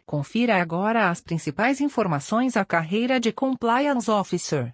Confira agora as principais informações à carreira de Compliance Officer.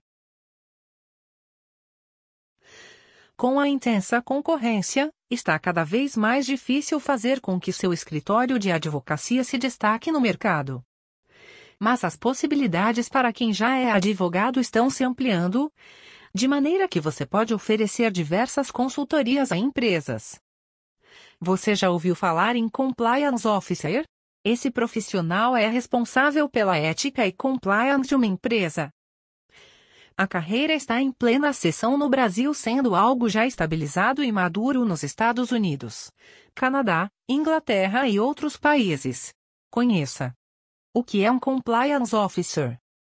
Com a intensa concorrência, está cada vez mais difícil fazer com que seu escritório de advocacia se destaque no mercado. Mas as possibilidades para quem já é advogado estão se ampliando, de maneira que você pode oferecer diversas consultorias a empresas. Você já ouviu falar em Compliance Officer? Esse profissional é responsável pela ética e compliance de uma empresa. A carreira está em plena ascensão no Brasil, sendo algo já estabilizado e maduro nos Estados Unidos, Canadá, Inglaterra e outros países. Conheça. O que é um Compliance Officer?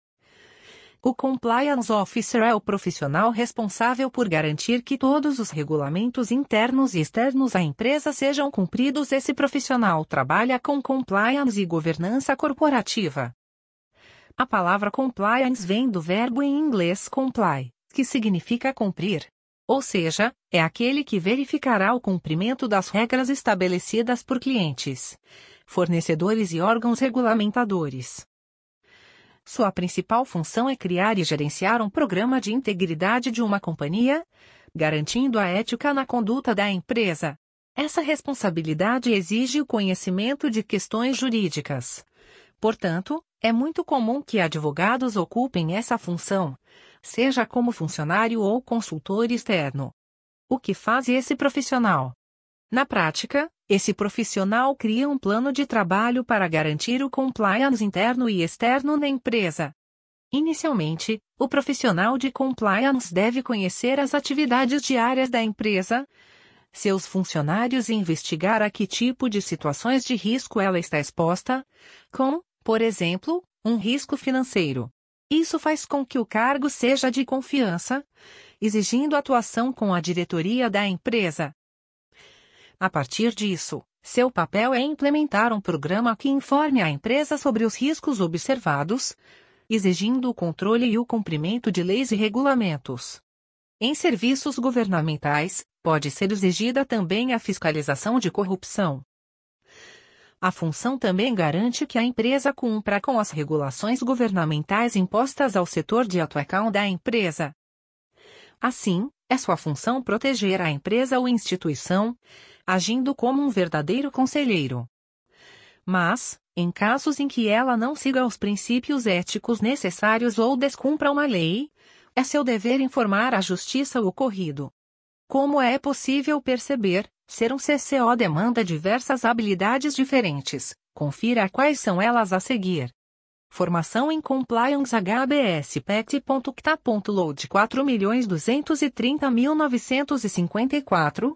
O Compliance Officer é o profissional responsável por garantir que todos os regulamentos internos e externos à empresa sejam cumpridos. Esse profissional trabalha com compliance e governança corporativa. A palavra compliance vem do verbo em inglês comply, que significa cumprir. Ou seja, é aquele que verificará o cumprimento das regras estabelecidas por clientes, fornecedores e órgãos regulamentadores. Sua principal função é criar e gerenciar um programa de integridade de uma companhia, garantindo a ética na conduta da empresa. Essa responsabilidade exige o conhecimento de questões jurídicas. Portanto, é muito comum que advogados ocupem essa função, seja como funcionário ou consultor externo. O que faz esse profissional? Na prática, esse profissional cria um plano de trabalho para garantir o compliance interno e externo na empresa. Inicialmente, o profissional de compliance deve conhecer as atividades diárias da empresa, seus funcionários e investigar a que tipo de situações de risco ela está exposta, como, por exemplo, um risco financeiro. Isso faz com que o cargo seja de confiança, exigindo atuação com a diretoria da empresa. A partir disso, seu papel é implementar um programa que informe a empresa sobre os riscos observados, exigindo o controle e o cumprimento de leis e regulamentos. Em serviços governamentais, pode ser exigida também a fiscalização de corrupção. A função também garante que a empresa cumpra com as regulações governamentais impostas ao setor de atuação da empresa. Assim, é sua função proteger a empresa ou instituição, agindo como um verdadeiro conselheiro. Mas, em casos em que ela não siga os princípios éticos necessários ou descumpra uma lei, é seu dever informar à justiça o ocorrido. Como é possível perceber, ser um CCO demanda diversas habilidades diferentes. Confira quais são elas a seguir. Formação em Compliance HBS PECT.CTA.LOAD 4.230.954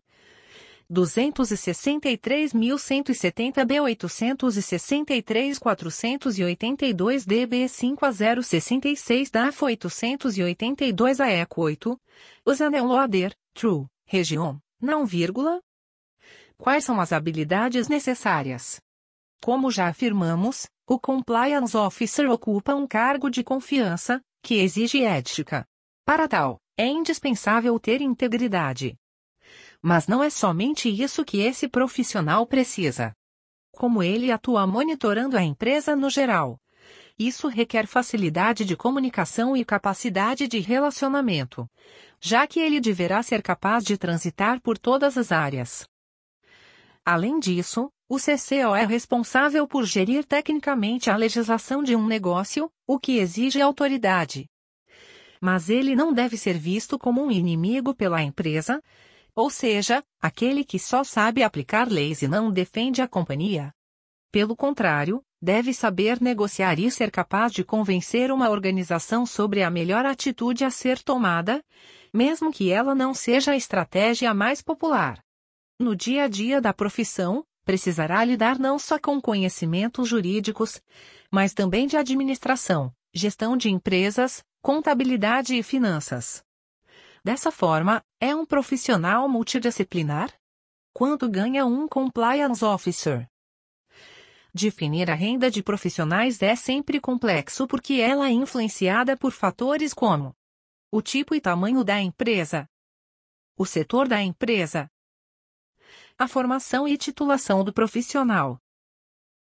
263.170 B863 482 DB 5 a 066 DAF 882 AEC 8 Usanel-Loader, True, Região, não vírgula. Quais são as habilidades necessárias? Como já afirmamos, o Compliance Officer ocupa um cargo de confiança, que exige ética. Para tal, é indispensável ter integridade. Mas não é somente isso que esse profissional precisa. Como ele atua monitorando a empresa no geral, isso requer facilidade de comunicação e capacidade de relacionamento, já que ele deverá ser capaz de transitar por todas as áreas. Além disso, o CCO é responsável por gerir tecnicamente a legislação de um negócio, o que exige autoridade. Mas ele não deve ser visto como um inimigo pela empresa, ou seja, aquele que só sabe aplicar leis e não defende a companhia. Pelo contrário, deve saber negociar e ser capaz de convencer uma organização sobre a melhor atitude a ser tomada, mesmo que ela não seja a estratégia mais popular. No dia a dia da profissão, precisará lidar não só com conhecimentos jurídicos, mas também de administração, gestão de empresas, contabilidade e finanças. Dessa forma, é um profissional multidisciplinar? Quanto ganha um Compliance Officer? Definir a renda de profissionais é sempre complexo porque ela é influenciada por fatores como o tipo e tamanho da empresa, o setor da empresa, a formação e titulação do profissional,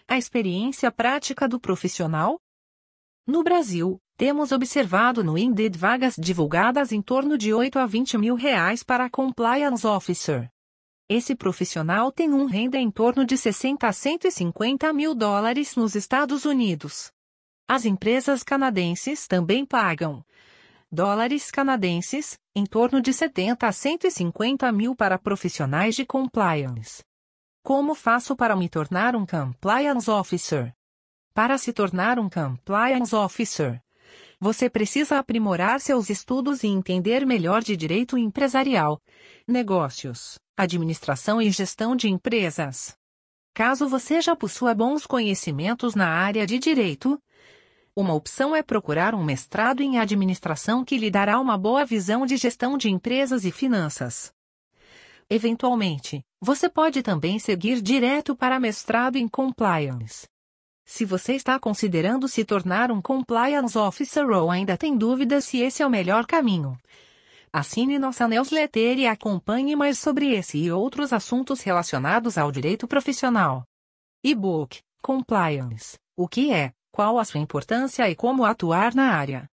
A experiência prática do profissional? No Brasil, temos observado no Indeed vagas divulgadas em torno de 8 a 20 mil reais para Compliance Officer. Esse profissional tem renda em torno de 60 a 150 mil dólares nos Estados Unidos. As empresas canadenses também pagam dólares canadenses, em torno de 70 a 150 mil para profissionais de compliance. Como faço para me tornar um Compliance Officer? Para se tornar um Compliance Officer, você precisa aprimorar seus estudos e entender melhor de direito empresarial, negócios, administração e gestão de empresas. Caso você já possua bons conhecimentos na área de direito, uma opção é procurar um mestrado em administração que lhe dará uma boa visão de gestão de empresas e finanças. Eventualmente, você pode também seguir direto para mestrado em compliance. Se você está considerando se tornar um Compliance Officer ou ainda tem dúvidas se esse é o melhor caminho, assine nossa newsletter e acompanhe mais sobre esse e outros assuntos relacionados ao direito profissional. E-book, Compliance, o que é, qual a sua importância e como atuar na área.